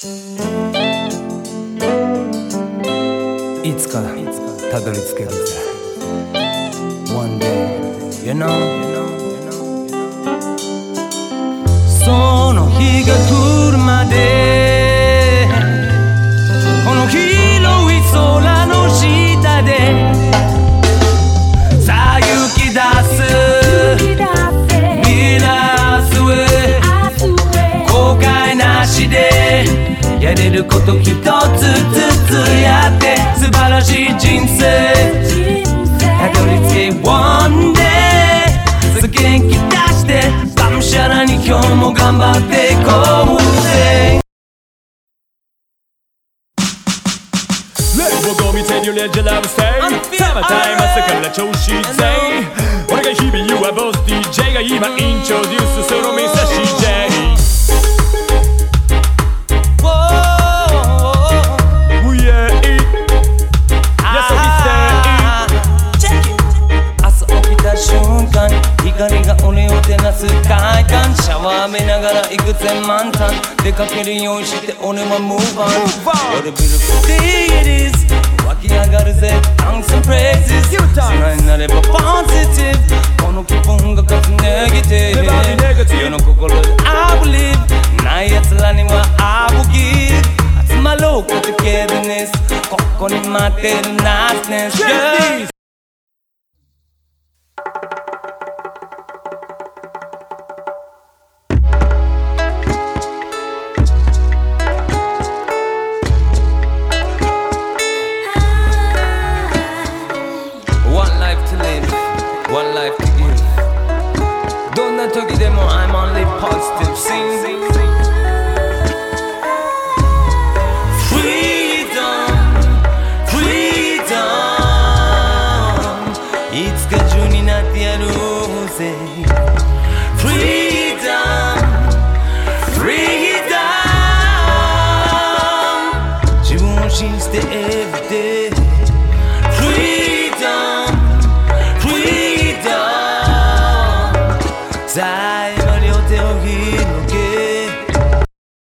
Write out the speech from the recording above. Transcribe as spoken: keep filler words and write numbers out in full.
いつかたどり着けるぜ One day, you know,その日が来るまでこの広い空の下でさあ行き出す未来明日へ後悔なしでやれること一つずつやって素晴らしい人生たどり着け One day さあ元気出してがむしゃらに今日も頑張っていこうぜレイボーゴミテニュレジャーラブステイサマータイム朝から調子いいぜ俺が日々言うはボス ディージェー が今イントロデュースそのミサ シージェー光が俺を照らす快感シャワー浴びながら幾千万単出かけるようにして俺は Move on What a beautiful day it is 湧き上がるぜ Thanks and praises 素直になれば Positive この気分が勝つネギティブ世の心で I believe ない奴らには I will give 集まろうか togetherness ここに待ってる niceness yeah One life to give どんな時でも I'm only positive Sing Freedom Freedom いつか中になってやろうぜ